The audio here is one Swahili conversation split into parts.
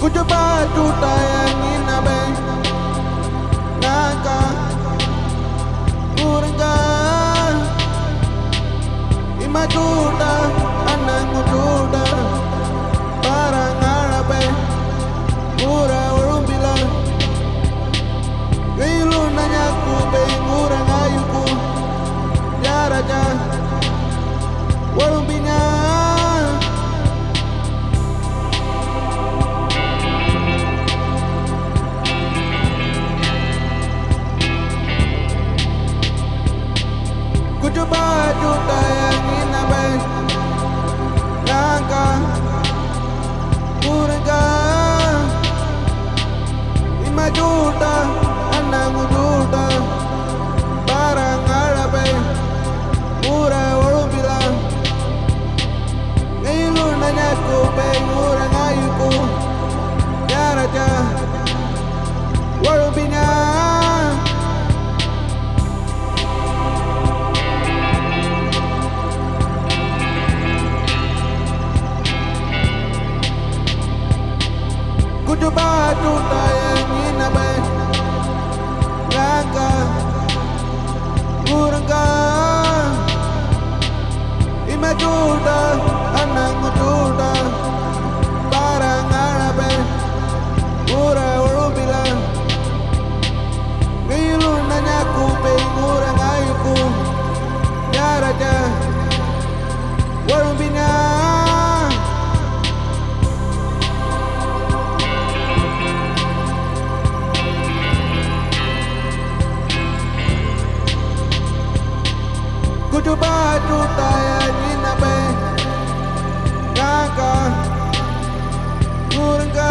Kutuba tuta yangina be naka kuranga imatuta anangututa parangara be mura urumbila gailu nanyaku be mura ngayuku jaraja warumbinya Kutuba tuta yangina be naka kuranga imatuta anangututa parangara be mura urumbila gailu nanyaku be mura ngayuku jaraja warumbinya Kutuba tuta yangina be naka kuranga imatuta anangututa parangara be mura urumbila gailu nanyaku be mura ngayuku jaraja warumbinya Kutuba tuta yangina be naka kuranga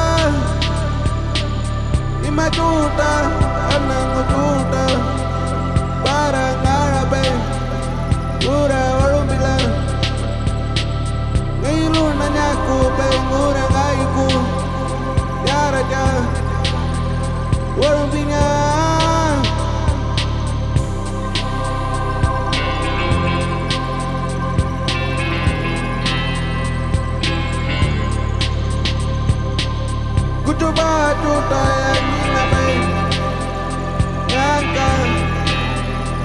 imatuta anangututa parangara be mura urumbila gailu nanyaku be mura ngayuku jaraja warumbinya Kutuba tuta yangina be naka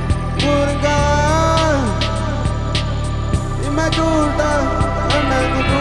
kuranga imatuta anangututa